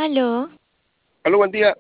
Aló, Aló, buen día.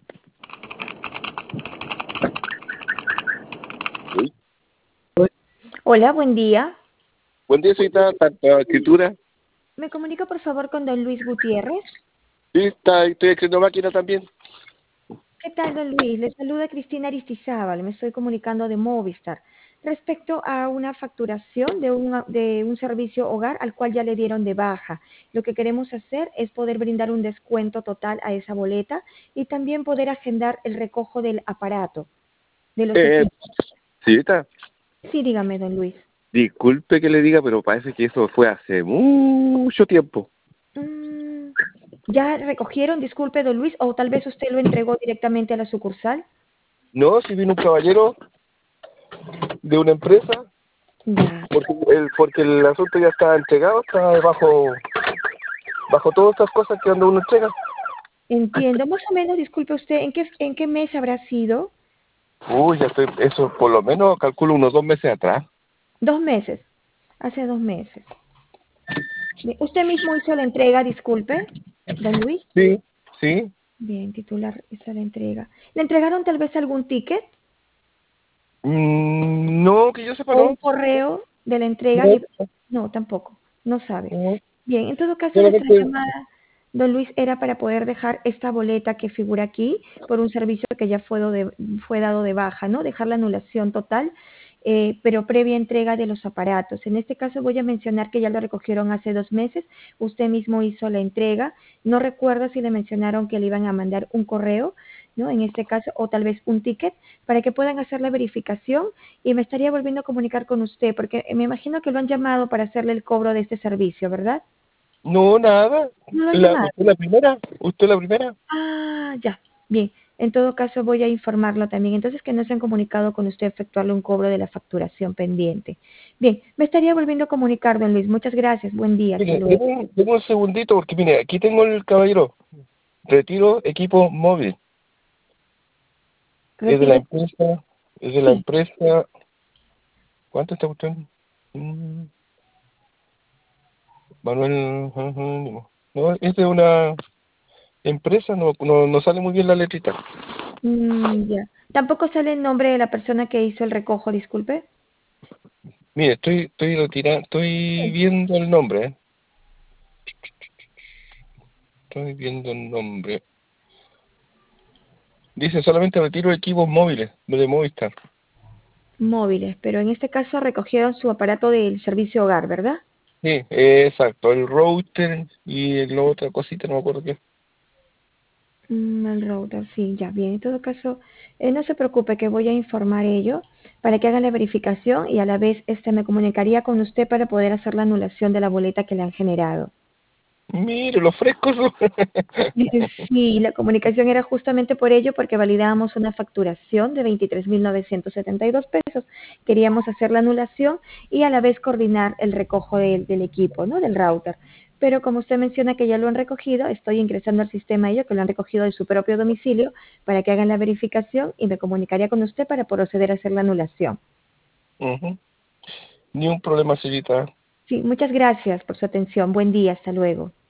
Sí. hola, buen día. Buen día, señorita. Tanta escritura. ¿Me comunica por favor con don Luis Gutiérrez? Sí, estoy escribiendo máquina también. ¿Qué tal, don Luis? Le saluda Cristina Aristizábal, me estoy comunicando de Movistar respecto a una facturación de un servicio hogar al cual ya le dieron de baja. Lo que queremos hacer es poder brindar un descuento total a esa boleta y también poder agendar el recojo del aparato, de los Eh, equipos. señorita, Sí, dígame, don Luis. disculpe que le diga, pero parece que eso fue hace mucho tiempo. Mm, ¿Ya recogieron, disculpe, don Luis, o tal vez usted lo entregó directamente a la sucursal? No, si vino un caballero de una empresa, Ya, porque el asunto ya estaba entregado, estaba bajo todas estas cosas que cuando uno entrega. entiendo. Más o menos, disculpe usted, ¿en qué mes habrá sido? Uy, ya estoy, eso por lo menos calculo unos 2 meses atrás. 2 meses. Hace 2 meses. Bien, ¿usted mismo hizo la entrega, disculpe, don Luis? Sí, sí. Bien, titular hizo la entrega. ¿Le entregaron tal vez algún ticket No, que yo sepa, o un no. correo de la entrega? No, No, tampoco. No sabe. no. Bien, en todo caso, nuestra Solamente. llamada, don Luis, era para poder dejar esta boleta que figura aquí por un servicio que ya fue dado de baja, ¿no? Dejar la anulación total, pero previa entrega de los aparatos. En este caso voy a mencionar que ya lo recogieron hace 2 meses, usted mismo hizo la entrega, no recuerdo si le mencionaron que le iban a mandar un correo, ¿no? En este caso, o tal vez un ticket, para que puedan hacer la verificación y me estaría volviendo a comunicar con usted, porque me imagino que lo han llamado para hacerle el cobro de este servicio, ¿verdad? No, nada. ¿No lo han llamado? ¿Usted la primera? ¿Usted la primera? Ah, ya. Bien. En todo caso, voy a informarlo también. Entonces, que no se han comunicado con usted efectuarle un cobro de la facturación pendiente. Bien, me estaría volviendo a comunicar, don Luis. Muchas gracias. Buen día. Hasta Mire, luego. deme un segundito porque mire, aquí tengo el caballero. Retiro equipo móvil. Es de la Retiro. empresa, es de la Sí. empresa. ¿Cuánto está usted? Mm, Manuel. No, es de una empresa, no sale muy bien la letrita. Ya. Tampoco sale el nombre de la persona que hizo el recojo, disculpe. Mire, estoy retirando, estoy Sí. viendo el nombre, ¿eh? Estoy viendo el nombre. Dice solamente retiro equipos móviles de Movistar. Móviles, pero en este caso recogieron su aparato del servicio hogar, ¿verdad? Sí, exacto, el router y la otra cosita, no me acuerdo qué. El router, sí, ya bien. En todo caso, no se preocupe que voy a informar ello para que hagan la verificación y a la vez me comunicaría con usted para poder hacer la anulación de la boleta que le han generado. Mire, los frescos. Sí, la comunicación era justamente por ello, porque validábamos una facturación de 23.972 pesos. Queríamos hacer la anulación y a la vez coordinar el recojo del equipo, ¿no? Del router. Pero como usted menciona que ya lo han recogido, estoy ingresando al sistema ello, que lo han recogido de su propio domicilio, para que hagan la verificación y me comunicaría con usted para proceder a hacer la anulación. Ujú. Ni un problema, señorita. Sí, muchas gracias por su atención. Buen día, hasta luego.